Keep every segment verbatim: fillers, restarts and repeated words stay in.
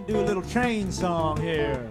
do a little train song here.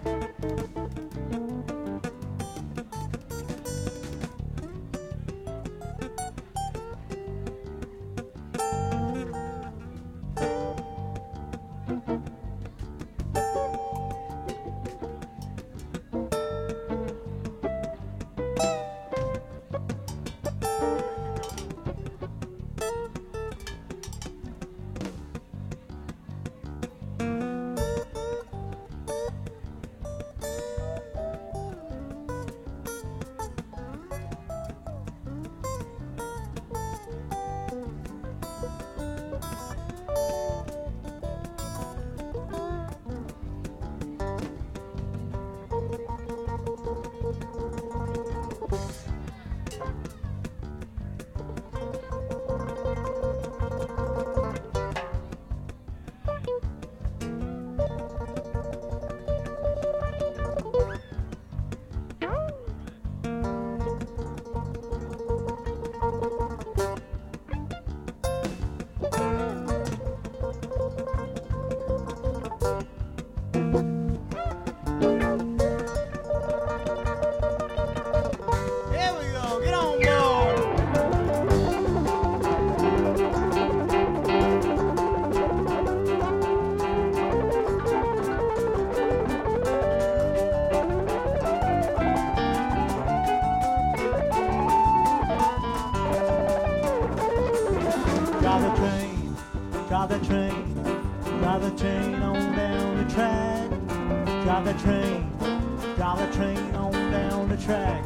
Drive the train, drive the train on down the track. Drive the train, drive the train on down the track.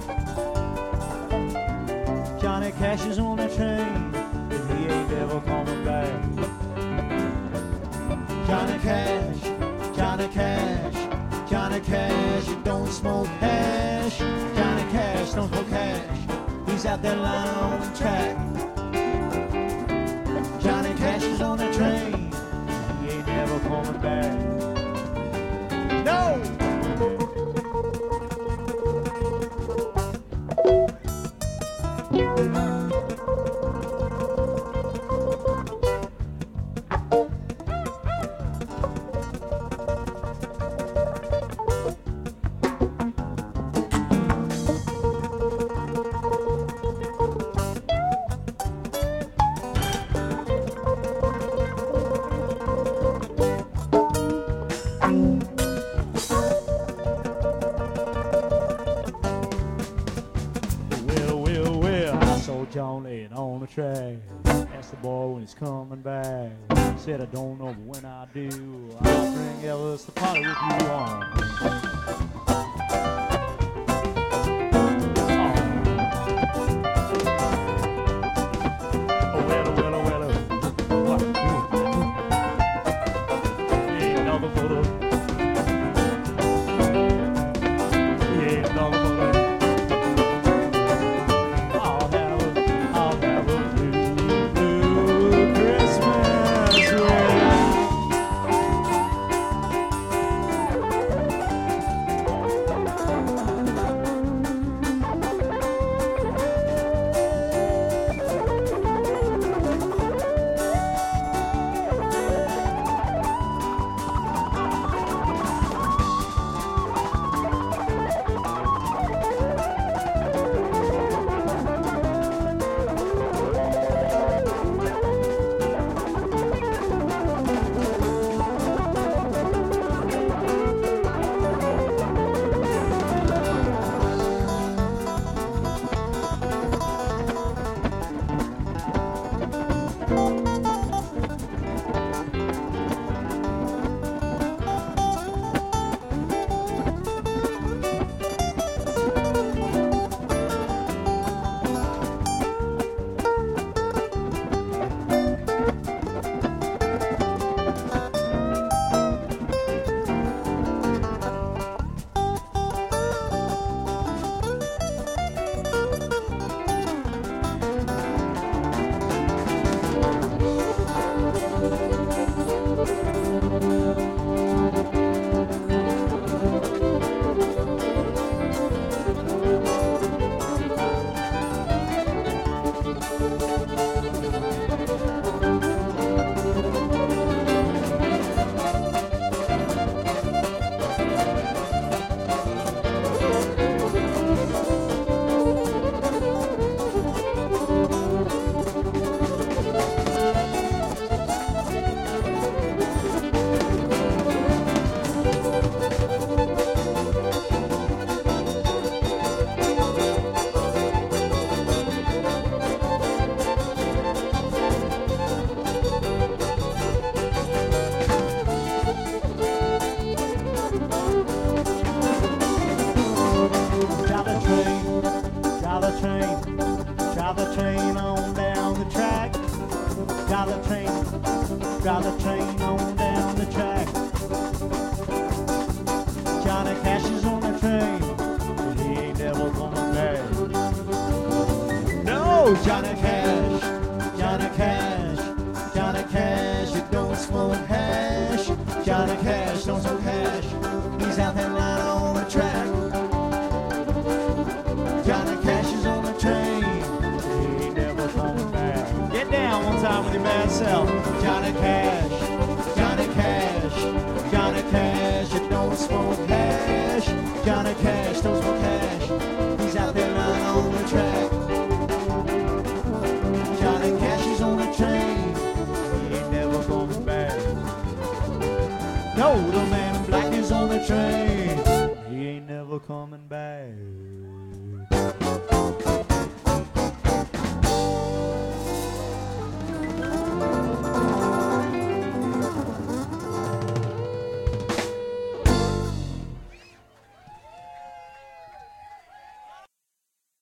Johnny Cash is on the train, and he ain't ever coming back. Johnny Cash, Johnny Cash, Johnny Cash, you don't smoke hash. Johnny Cash don't smoke hash, he's out there lying on the track. Johnny Cash is on the train, he ain't never coming back. No! John laying on the track. Asked the boy when he's coming back. Said I don't know, but when I do, I'll bring Elvis to party with you on. drive the train, drive the train on down the track. Johnny Cash is on the train, but he ain't never coming back. No, Johnny Cash, Johnny Cash, Johnny Cash, you don't smoke hash. Johnny Cash don't smoke hash, he's out there lying on the track. Johnny Cash is on the train, he ain't never coming back. Get down one time with your bad self. Johnny Cash, Johnny Cash, Johnny Cash, you don't smoke hash. Johnny Cash don't smoke hash, he's out there lying on the track. Johnny Cash is on the train, he ain't never coming back. No, the man in black is on the train, he ain't never coming back.